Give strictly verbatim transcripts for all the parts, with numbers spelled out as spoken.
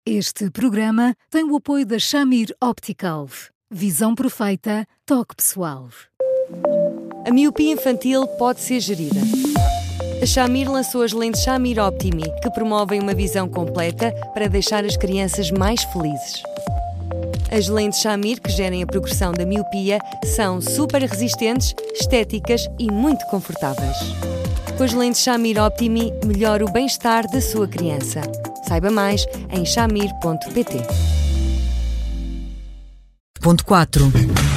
Este programa tem o apoio da Shamir Optical. Visão perfeita, toque pessoal. A miopia infantil pode ser gerida. A Shamir lançou as lentes Shamir Optimi, que promovem uma visão completa para deixar as crianças mais felizes. As lentes Shamir, que gerem a progressão da miopia, são super resistentes, estéticas e muito confortáveis. Com as lentes Shamir Optimi, melhora o bem-estar da sua criança. Saiba mais em shamir ponto pt. Ponto quatro.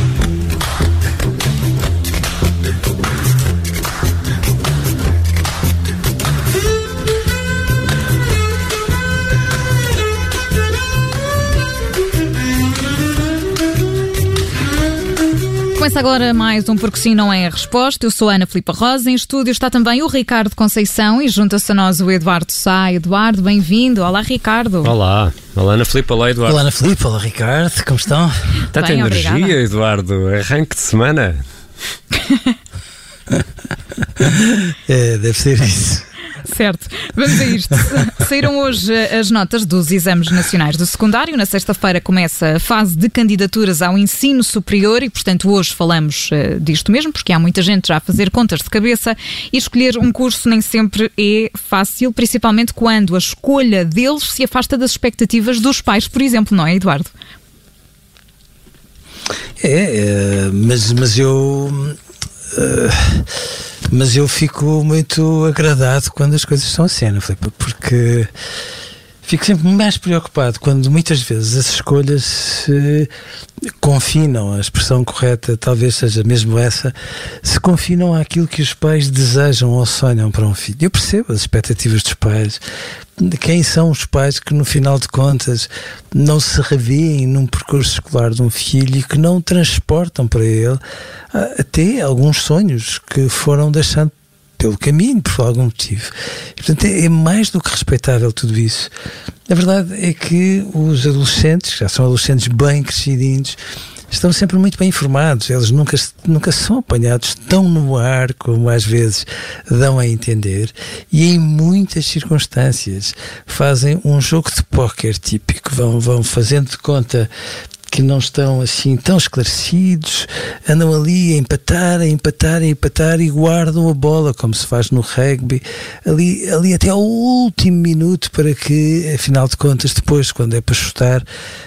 Começa agora mais um Porque Sim Não É a Resposta. Eu sou a Ana Filipa Rosa. Em estúdio está também o Ricardo Conceição e junta-se a nós o Eduardo Sá. Eduardo, bem-vindo. Olá, Ricardo. Olá. Olá, Ana Filipa. Olá, Eduardo. Olá, Ana Filipa. Olá, Ricardo. Como estão? Tanta Bem, energia, obrigada. Eduardo. Arranque de semana. É, deve ser isso. Certo, vamos a isto. Saíram hoje as notas dos exames nacionais do secundário. Na sexta-feira começa a fase de candidaturas ao ensino superior e, portanto, hoje falamos uh, disto mesmo, porque há muita gente já a fazer contas de cabeça e escolher um curso nem sempre é fácil, principalmente quando a escolha deles se afasta das expectativas dos pais, por exemplo, não é, Eduardo? É, é mas, mas eu... Uh, mas eu fico muito agradado quando as coisas são assim, não, Filipe? Porque fico sempre mais preocupado quando muitas vezes as escolhas se confinam, a expressão correta talvez seja mesmo essa, se confinam àquilo que os pais desejam ou sonham para um filho. Eu percebo as expectativas dos pais. Quem são os pais que no final de contas não se revêem num percurso escolar de um filho e que não transportam para ele até alguns sonhos que foram deixando pelo caminho por algum motivo? E, portanto, é mais do que respeitável tudo isso. A verdade é que os adolescentes, que já são adolescentes bem crescidinhos, estão sempre muito bem informados. Eles nunca, nunca são apanhados tão no ar como às vezes dão a entender, e em muitas circunstâncias fazem um jogo de póquer típico, vão, vão fazendo de conta que não estão assim tão esclarecidos, andam ali a empatar, a empatar, a empatar e guardam a bola, como se faz no rugby, ali, ali até ao último minuto, para que, afinal de contas, depois, quando é para chutar,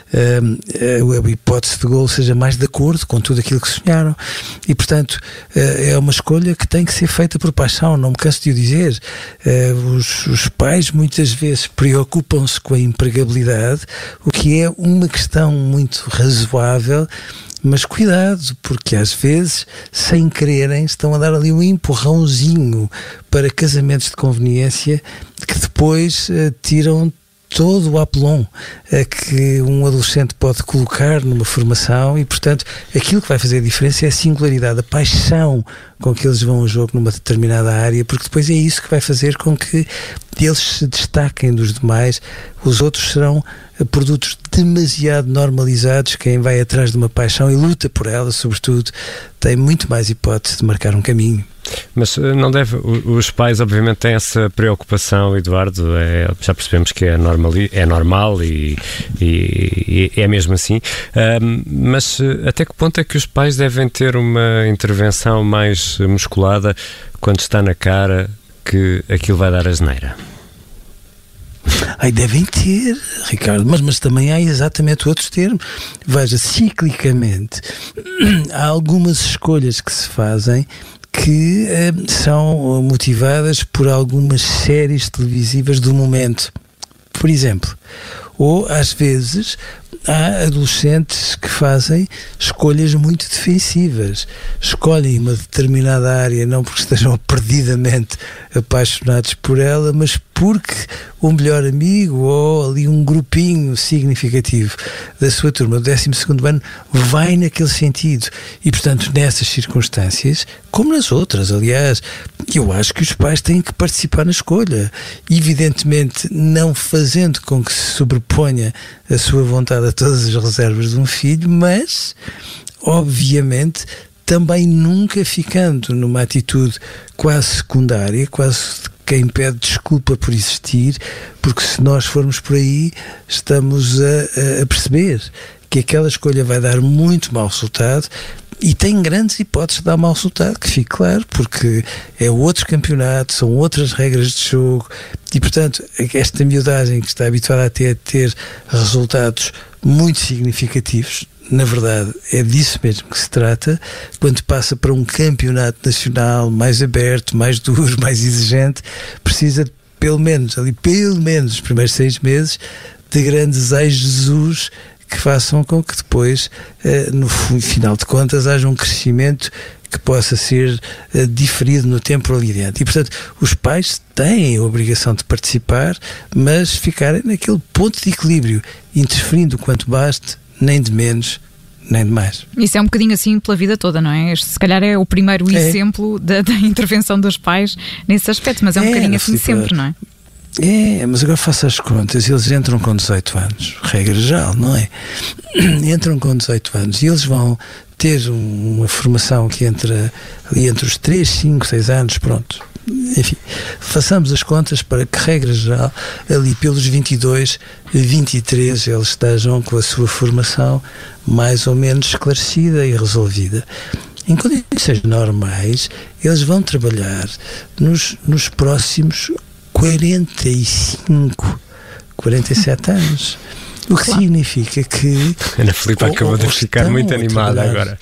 uh, a hipótese de golo seja mais de acordo com tudo aquilo que sonharam. E, portanto, uh, é uma escolha que tem que ser feita por paixão, não me canso de o dizer. Uh, os, os pais, muitas vezes, preocupam-se com a empregabilidade, o que é uma questão muito razoável, mas cuidado, porque às vezes, sem quererem, estão a dar ali um empurrãozinho para casamentos de conveniência que depois uh, tiram todo o apelão uh, que um adolescente pode colocar numa formação. E, portanto, aquilo que vai fazer a diferença é a singularidade, a paixão com que eles vão ao jogo numa determinada área, porque depois é isso que vai fazer com que eles se destaquem dos demais. Os outros serão produtos demasiado normalizados. Quem vai atrás de uma paixão e luta por ela, sobretudo, tem muito mais hipótese de marcar um caminho. Mas não deve, os pais obviamente têm essa preocupação, Eduardo, é, já percebemos que é normal, é normal e, e, e é mesmo assim, um, mas até que ponto é que os pais devem ter uma intervenção mais musculada quando está na cara que aquilo vai dar asneira? Ai, devem ter, Ricardo, mas, mas também há exatamente outros termos. Veja, ciclicamente, há algumas escolhas que se fazem que eh, são motivadas por algumas séries televisivas do momento, por exemplo. Ou, às vezes, há adolescentes que fazem escolhas muito defensivas. Escolhem uma determinada área não porque estejam perdidamente apaixonados por ela, mas porque o melhor amigo ou ali um grupinho significativo da sua turma do décimo segundo ano vai naquele sentido. E, portanto, nessas circunstâncias, como nas outras, aliás, eu acho que os pais têm que participar na escolha. Evidentemente, não fazendo com que se sobreponha a sua vontade a todas as reservas de um filho, mas, obviamente, também nunca ficando numa atitude quase secundária, quase quem pede desculpa por existir, porque se nós formos por aí, estamos a, a perceber que aquela escolha vai dar muito mau resultado. E tem grandes hipóteses de dar mau resultado, que fique claro, porque é outro campeonato, são outras regras de jogo, e portanto esta miudagem que está habituada a ter, a ter resultados muito significativos, na verdade é disso mesmo que se trata, quando passa para um campeonato nacional mais aberto, mais duro, mais exigente, precisa de, pelo menos, ali pelo menos os primeiros seis meses, de grandes ai-Jesus que façam com que depois, no final de contas, haja um crescimento que possa ser diferido no tempo ali adiante. E, portanto, os pais têm a obrigação de participar, mas ficarem naquele ponto de equilíbrio, interferindo o quanto baste, nem de menos, nem de mais. Isso é um bocadinho assim pela vida toda, não é? Este, se calhar é o primeiro é. exemplo da, da intervenção dos pais nesse aspecto, mas é um é, bocadinho assim sempre, não é? É, mas agora faça as contas, eles entram com dezoito anos, regra geral, não é? Entram com dezoito anos e eles vão ter uma formação que entra ali entre os três, cinco, seis anos, pronto. Enfim, façamos as contas para que, regra geral, ali pelos vinte e dois, vinte e três, eles estejam com a sua formação mais ou menos esclarecida e resolvida. Em condições normais, eles vão trabalhar nos, nos próximos quarenta e cinco, quarenta e sete anos. O que claro. Significa que... Ana Filipe acabou de ficar muito animada agora.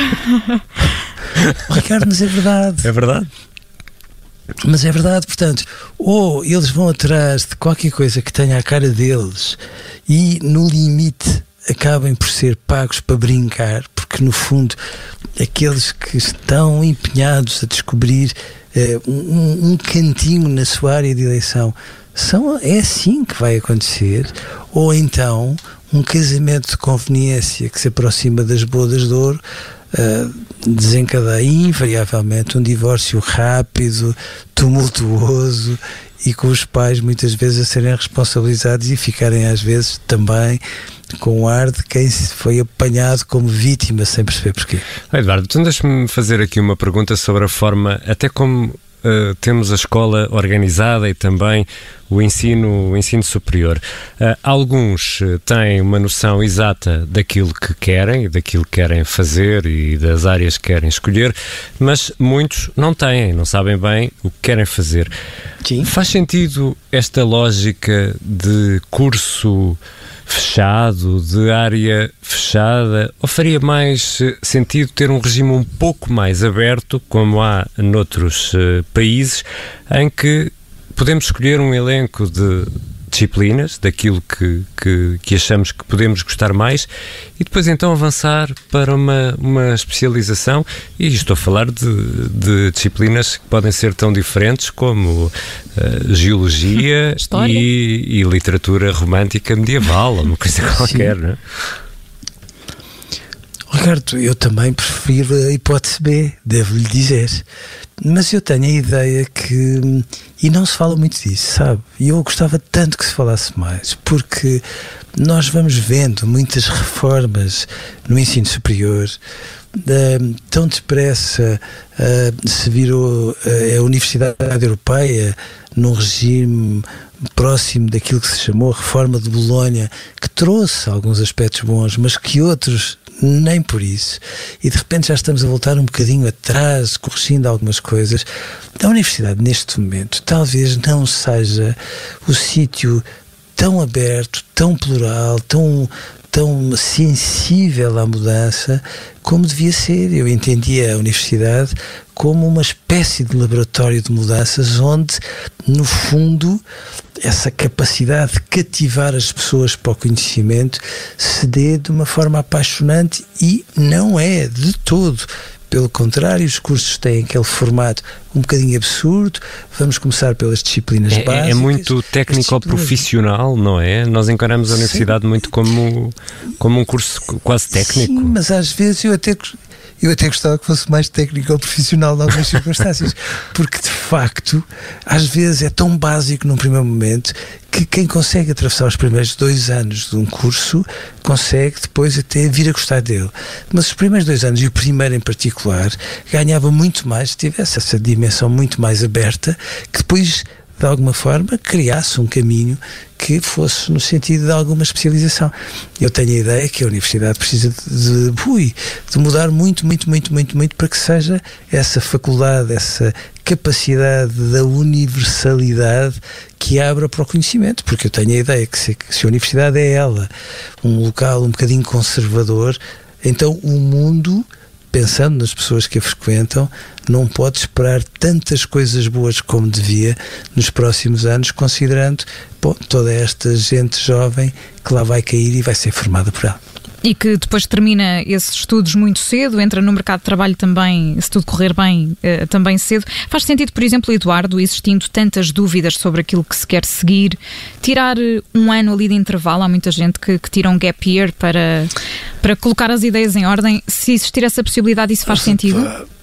Ricardo, mas é verdade. É verdade? Mas é verdade, portanto, ou eles vão atrás de qualquer coisa que tenha a cara deles e, no limite, acabem por ser pagos para brincar, porque, no fundo, aqueles que estão empenhados a descobrir uh, um, um cantinho na sua área de eleição, são, é assim que vai acontecer, ou então um casamento de conveniência que se aproxima das bodas de ouro uh, desencadeia invariavelmente um divórcio rápido, tumultuoso e com os pais muitas vezes a serem responsabilizados e ficarem às vezes também com o ar de quem foi apanhado como vítima sem perceber porquê. Eduardo, então deixa-me fazer aqui uma pergunta sobre a forma, até como uh, temos a escola organizada e também o ensino, o ensino superior. Uh, alguns têm uma noção exata daquilo que querem, daquilo que querem fazer e das áreas que querem escolher, mas muitos não têm, não sabem bem o que querem fazer. Sim. Faz sentido esta lógica de curso fechado, de área fechada, ou faria mais sentido ter um regime um pouco mais aberto, como há noutros uh, países, em que podemos escolher um elenco de disciplinas, daquilo que, que, que achamos que podemos gostar mais, e depois então avançar para uma, uma especialização, e estou a falar de, de disciplinas que podem ser tão diferentes como uh, geologia e, e literatura romântica medieval, ou uma coisa qualquer, não é? Ricardo, eu também prefiro a hipótese B, devo-lhe dizer. Mas eu tenho a ideia que... E não se fala muito disso, sabe? E eu gostava tanto que se falasse mais, porque nós vamos vendo muitas reformas no ensino superior. Uh, tão depressa uh, se virou uh, a Universidade Europeia num regime próximo daquilo que se chamou a Reforma de Bolonha, que trouxe alguns aspectos bons, mas que outros nem por isso, e de repente já estamos a voltar um bocadinho atrás, corrigindo algumas coisas. A universidade neste momento talvez não seja o sítio tão aberto, tão plural, tão, tão sensível à mudança como devia ser. Eu entendia a universidade como uma espécie de laboratório de mudanças onde, no fundo, essa capacidade de cativar as pessoas para o conhecimento se dê de uma forma apaixonante, e não é de todo. Pelo contrário, os cursos têm aquele formato um bocadinho absurdo. Vamos começar pelas disciplinas é, básicas. É muito técnico-profissional, não é? Nós encaramos a universidade Sim. muito como, como um curso quase técnico. Sim, mas às vezes eu até... Eu até gostava que fosse mais técnico ou profissional em algumas circunstâncias, porque de facto, às vezes é tão básico num primeiro momento que quem consegue atravessar os primeiros dois anos de um curso consegue depois até vir a gostar dele. Mas os primeiros dois anos, e o primeiro em particular, ganhava muito mais se tivesse essa dimensão muito mais aberta, que depois de alguma forma, criasse um caminho que fosse no sentido de alguma especialização. Eu tenho a ideia que a universidade precisa de, de, ui, de mudar muito, muito, muito, muito, muito para que seja essa faculdade, essa capacidade da universalidade que abra para o conhecimento, porque eu tenho a ideia que se, se a universidade é ela um local um bocadinho conservador, então o mundo, pensando nas pessoas que a frequentam, não pode esperar tantas coisas boas como devia nos próximos anos, considerando bom, toda esta gente jovem que lá vai cair e vai ser formada por ela. E que depois termina esses estudos muito cedo, entra no mercado de trabalho também, se tudo correr bem, eh, também cedo. Faz sentido, por exemplo, Eduardo, existindo tantas dúvidas sobre aquilo que se quer seguir, tirar um ano ali de intervalo? Há muita gente que, que tira um gap year para, para colocar as ideias em ordem. Se existir essa possibilidade, isso faz sentido?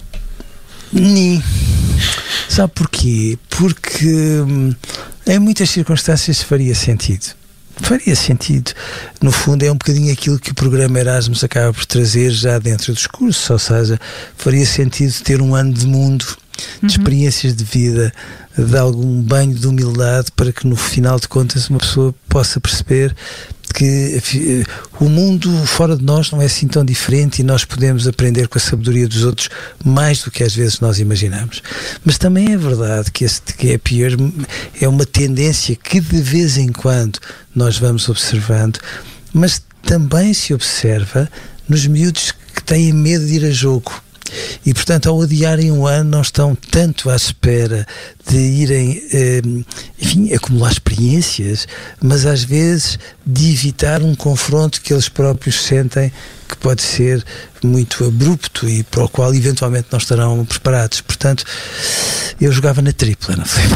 Nem. Sabe porquê? Porque hum, em muitas circunstâncias faria sentido. Faria sentido. No fundo é um bocadinho aquilo que o programa Erasmus acaba por trazer já dentro dos cursos, ou seja, faria sentido ter um ano de mundo, de experiências de vida, de algum banho de humildade, para que no final de contas uma pessoa possa perceber que o mundo fora de nós não é assim tão diferente e nós podemos aprender com a sabedoria dos outros mais do que às vezes nós imaginamos. Mas também é verdade que este gap year é uma tendência que de vez em quando nós vamos observando, mas também se observa nos miúdos que têm medo de ir a jogo. E, portanto, ao adiarem um ano, não estão tanto à espera de irem, eh, enfim, acumular experiências, mas às vezes de evitar um confronto que eles próprios sentem que pode ser muito abrupto e para o qual eventualmente não estarão preparados. Portanto, eu jogava na tripla, não foi?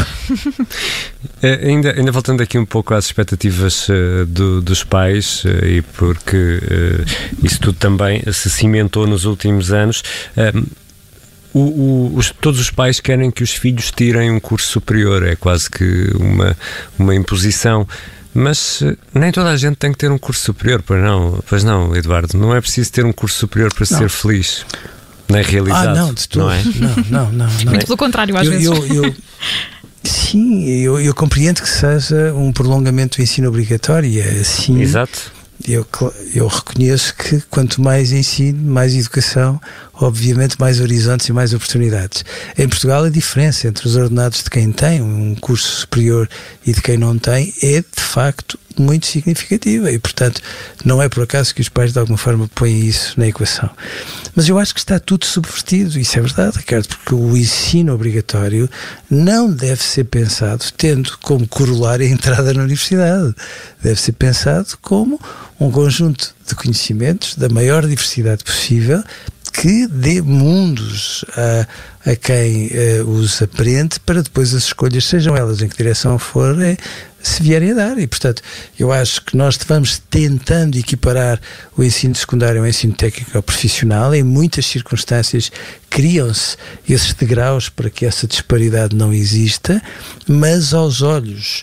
É, ainda, ainda voltando aqui um pouco às expectativas uh, do, dos pais, uh, e porque uh, isso tudo também se cimentou nos últimos anos, um, o, o, os, todos os pais querem que os filhos tirem um curso superior, é quase que uma, uma imposição. Mas uh, nem toda a gente tem que ter um curso superior, pois não, pois não, Eduardo, não é preciso ter um curso superior para não ser feliz, nem realizado. Ah, não, de todo. Não, é? não, não, não, não. Muito pelo contrário, às eu, vezes. Eu, eu, sim, eu, eu compreendo que seja um prolongamento do ensino obrigatório, e é assim. Exato. Eu, eu reconheço que quanto mais ensino, mais educação, obviamente mais horizontes e mais oportunidades. Em Portugal a diferença entre os ordenados de quem tem um curso superior e de quem não tem é de facto muito significativa e, portanto, não é por acaso que os pais de alguma forma põem isso na equação. Mas eu acho que está tudo subvertido, isso é verdade, Ricardo, porque o ensino obrigatório não deve ser pensado tendo como corolário a entrada na universidade. Deve ser pensado como um conjunto de conhecimentos da maior diversidade possível que dê mundos a, a quem uh, os aprende para depois as escolhas, sejam elas em que direção forem, se vierem a dar. E, portanto, eu acho que nós vamos tentando equiparar o ensino secundário ao ensino técnico ou profissional. Em muitas circunstâncias criam-se esses degraus para que essa disparidade não exista, mas aos olhos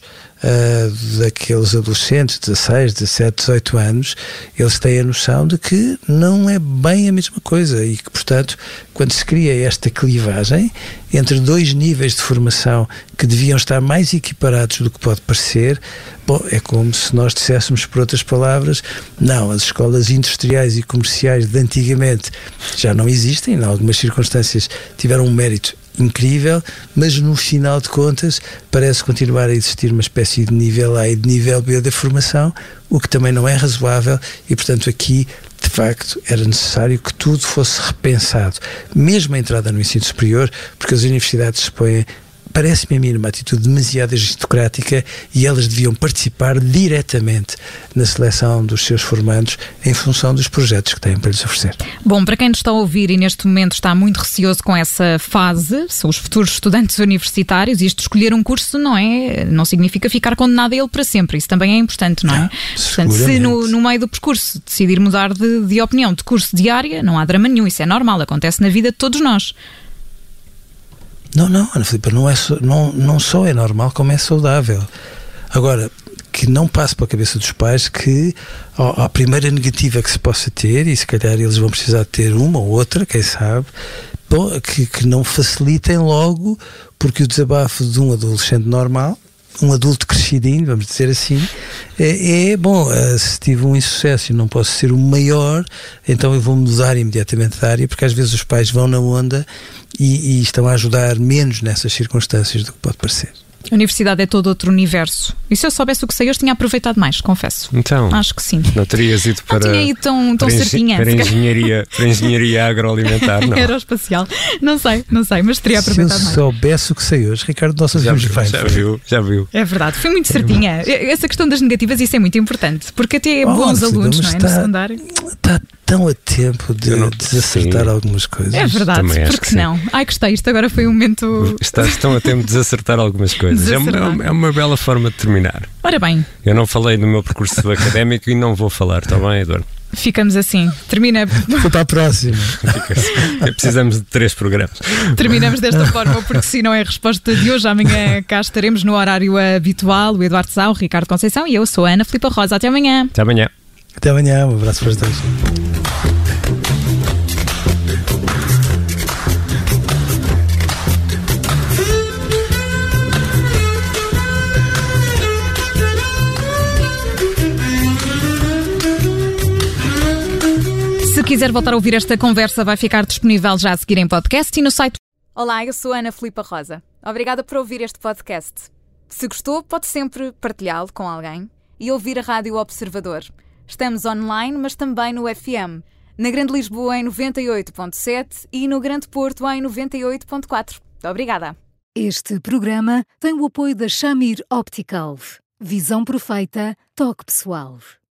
Uh, daqueles adolescentes, dezasseis, dezassete, dezoito anos, eles têm a noção de que não é bem a mesma coisa e que, portanto, quando se cria esta clivagem entre dois níveis de formação que deviam estar mais equiparados do que pode parecer, bom, é como se nós disséssemos, por outras palavras, não, as escolas industriais e comerciais de antigamente já não existem, em algumas circunstâncias tiveram um mérito incrível, mas no final de contas parece continuar a existir uma espécie de nível A e de nível B da formação, o que também não é razoável e, portanto, aqui de facto era necessário que tudo fosse repensado, mesmo a entrada no ensino superior, porque as universidades se põem, parece-me a mim, uma atitude demasiado aristocrática e elas deviam participar diretamente na seleção dos seus formandos em função dos projetos que têm para lhes oferecer. Bom, para quem nos está a ouvir e neste momento está muito receoso com essa fase, são os futuros estudantes universitários, e isto escolher um curso não é, não significa ficar condenado a ele para sempre, isso também é importante, não é? Ah, portanto, se no, no meio do percurso decidir mudar de, de opinião, de curso de área, não há drama nenhum, isso é normal, acontece na vida de todos nós. Não, não, Ana Filipa, não, é só, não, não só é normal, como é saudável. Agora, que não passe pela cabeça dos pais que a primeira negativa que se possa ter, e se calhar eles vão precisar ter uma ou outra, quem sabe, bom, que, que não facilitem logo, porque o desabafo de um adolescente normal, um adulto crescidinho, vamos dizer assim, é, é bom, se tive um insucesso e não posso ser o maior, então eu vou mudar imediatamente de área, porque às vezes os pais vão na onda e, e estão a ajudar menos nessas circunstâncias do que pode parecer. A universidade é todo outro universo. E se eu soubesse o que sei hoje, tinha aproveitado mais, confesso. Então, acho que sim. Não terias ido para, não tinha ido tão, tão para, certinha, para, engenharia, para engenharia agroalimentar, não? Aeroespacial. Não sei, não sei, mas teria aproveitado mais. Se eu soubesse o que sei hoje, Ricardo, nós já, ouvimos bem. Já viu, já viu. É verdade, foi muito certinha. Essa questão das negativas, isso é muito importante, porque até oh, bons alunos, não é? Está, no secundário. Está tão a tempo de não, desacertar sim. algumas coisas. É verdade, porque não? Ai, gostei, isto agora foi um momento... Estás tão a tempo de desacertar algumas coisas. É uma, é uma bela forma de terminar. Ora bem. Eu não falei do meu percurso académico e não vou falar, está bem, Eduardo? Ficamos assim. Termina. Vou para a próxima. Precisamos de três programas. Terminamos desta forma, porque se não é a resposta de hoje, amanhã cá estaremos no horário habitual. O Eduardo Sá, o Ricardo Conceição e eu sou a Ana Filipa Rosa. Até amanhã. Até amanhã. Até amanhã. Um abraço para os dois. Se quiser voltar a ouvir esta conversa, vai ficar disponível já a seguir em podcast e no site. Olá, eu sou a Ana Filipa Rosa. Obrigada por ouvir este podcast. Se gostou, pode sempre partilhá-lo com alguém e ouvir a Rádio Observador. Estamos online, mas também no F M. Na Grande Lisboa em noventa e oito ponto sete e no Grande Porto em noventa e oito ponto quatro. Obrigada. Este programa tem o apoio da Shamir Optical. Visão perfeita, toque pessoal.